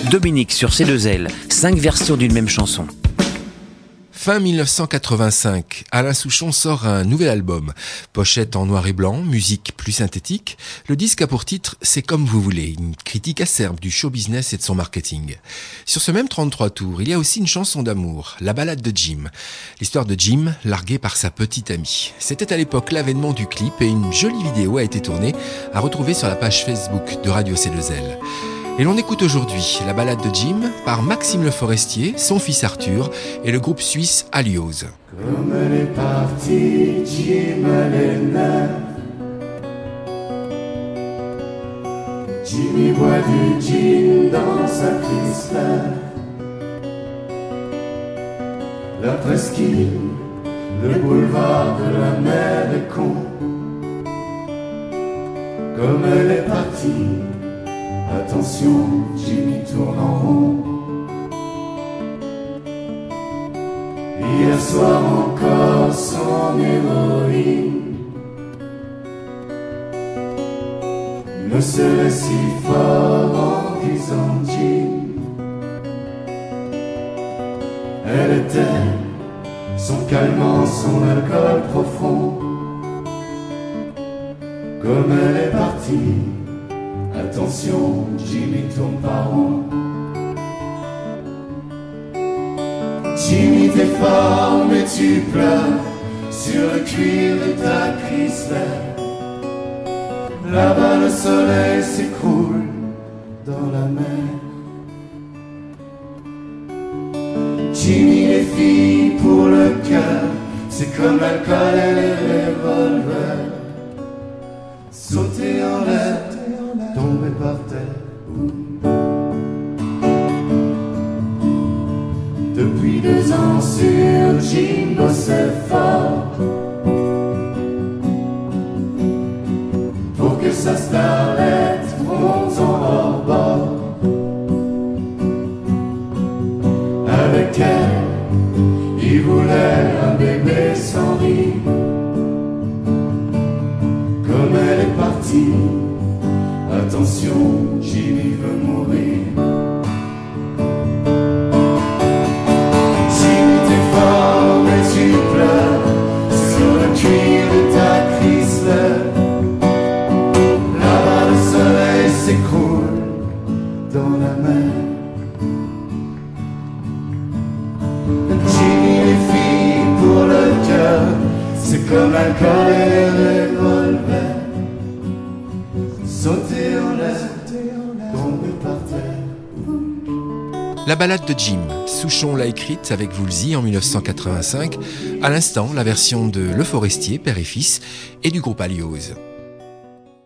Dominique sur C2L, 5 versions d'une même chanson. Fin 1985, Alain Souchon sort un nouvel album. Pochette en noir et blanc, musique plus synthétique. Le disque a pour titre « C'est comme vous voulez », une critique acerbe du show business et de son marketing. Sur ce même 33 tours, il y a aussi une chanson d'amour, La balade de Jim. L'histoire de Jim, largué par sa petite amie. C'était à l'époque l'avènement du clip et une jolie vidéo a été tournée, à retrouver sur la page Facebook de Radio C2L. Et l'on écoute aujourd'hui La balade de Jim par Maxime Le Forestier, son fils Arthur et le groupe suisse Alioz. Comme elle est partie, Jim elle est neuve. Jimmy boit du gin dans sa Chrysler. La presqu'île, le boulevard de la mer est con. Comme elle est partie, attention, Jimmy tourne en rond. Hier soir encore son héroïne me serrait si fort en disant Jim. Elle était son calmant, son alcool profond. Comme elle est partie, attention, Jimmy tourne par rond. Jimmy t'es fort mais tu pleures sur le cuir de ta Chrysler. Là-bas le soleil s'écroule dans la mer. Jimmy les filles pour le cœur, c'est comme l'alcool et les revolvers. Sauter en l'air, tomber par terre. Depuis 2 ans sur Jim bossait fort pour que sa starlette monte en hors-bord. Avec elle, il voulait un bébé sans rire. Comme elle est partie, attention, Jimmy veut mourir. Jimmy t'es fort mais tu pleures sur le cuir de ta Chrysler. Là-bas le soleil s'écroule dans la mer. Jimmy les filles pour le cœur, c'est comme l'alcool et les revolvers. Sauter en l'air, tomber par terre. La balade de Jim, Souchon l'a écrite avec Woolsey en 1985, à l'instant la version de Le Forestier, père et fils, et du groupe Alioz.